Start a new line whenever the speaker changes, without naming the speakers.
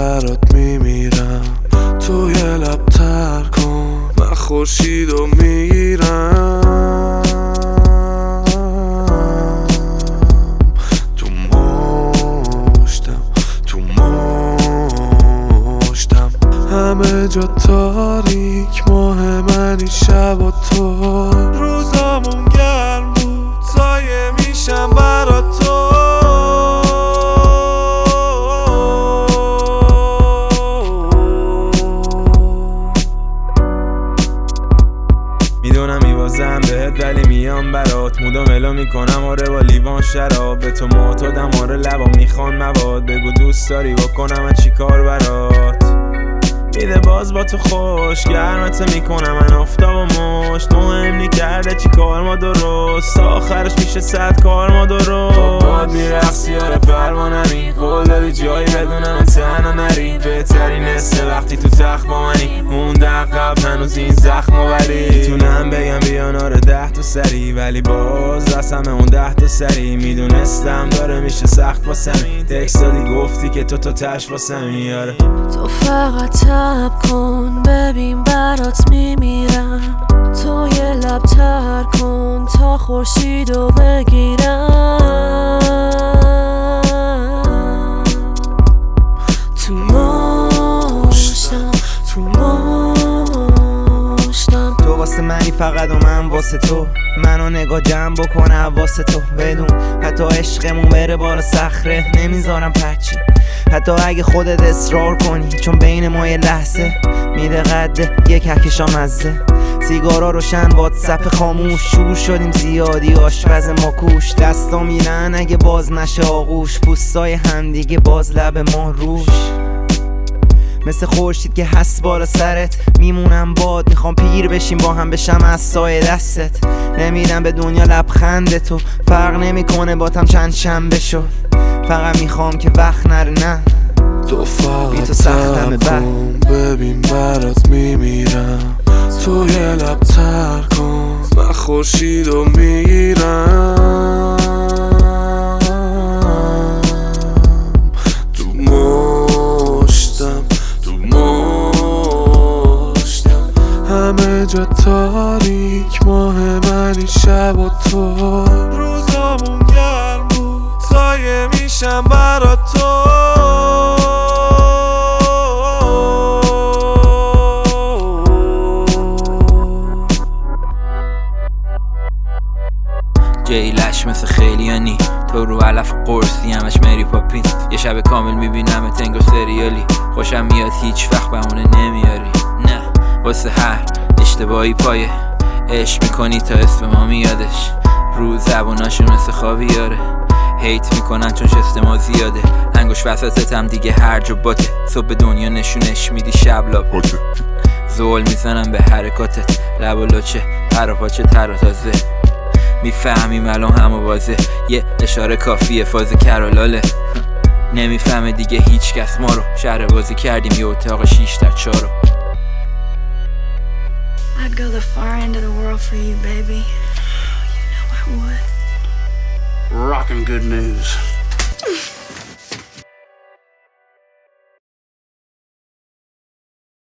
برات میمیرم، توی لب تر کن من خورشیدو میگیرم. تو مشتم همه جا تاریک، ماه منی شب و تو. روزامون گرم بود سایه میشم برا تو.
میدونم میوازم بهت ولی میام برات، مودو ملو میکنم آره با لیوان شراب. به تو معتادم آره لبا میخوان مواد، بگو دوست داری بکنم من چی کار برات. میده باز با تو خوش گرمت میکنم من آفتاب و مشت. مهم نی کرده چی کار ما درست، آخرش میشه 100 کار ما درست. باد میرقصی آره پروانمی، قول دادی جایی بدونم تنها نری. بهترین حسه وقتی تو تخت با منی، مونده عقب هنوز این زخم و ولی. میتونم بگم بیان آره 10 تا سری، ولی باز رسم اون 10 تا سری. میدونستم داره میشه سخت واسمی، تکست دادی گفتی که تو تش واسمی. آره
تو فقط تب کن ببین برات میمیرم، تو یه لب تر کن تا خورشیدو بگیرم. تو مشتم
تو واسه منی فقط و من واسه تو، منو نگاه جمع بکنه واسه تو. بدون حتی عشقمون بره بالا صخره نمیذارم پرچی، حتی اگه خودت اصرار کنی، چون بین ما یه لحظه میده قده یک کهکشا مزه. سیگارا روشن واتساپ خاموش، شور شدیم زیادی آشپز ما کوش. دستا میرن اگه باز نشه آغوش، پوستای همدیگه باز لب ما روش. مثل خورشید که هست بالا سرت میمونم باد، میخوام پیر بشیم با هم بشم از سایه دستت. نمیدم به دنیا لبخند تو، فرق نمیکنه باتم چند شنبه شد. فقط میخوام که وقت نره نه
تو فقط تب کن ببین برات میمیرم، تو یه لب تر کن من خورشیدو میگیرم. تو مشتم همه جا تاریک، ماه منی شب و تو. روزامون گرم بود سایه میشم برا تو.
جیلش مثل خیلیانی، تو رو علف قرصی همش مری پاپین. یه شب کامل میبینم تنگو سریالی، خوشم میاد هیچ وقت بهونه نمیاری. نه واسه هر اشتباهی پایه عشق میکنی تا اسم ما میادش. رو زبوناشون مثل خاویاره، هیت میکنن چون شست ما زیاده. انگوش وسطتم دیگه هرج و باته، صبح به دنیا نشونش میدی شب لاباته. زول میزنم به حرکاتت، لب و لچه پر و پاچه تر و تازه. میفهمیم الان همه واضح، یه اشاره کافیه فاز کرالاله. نمیفهمه دیگه هیچ کس ما رو، شهر بازی کردیم یه اتاق 6 در 4.
I'd go the far end of the world for you, baby. You know I would.
Rockin' good news.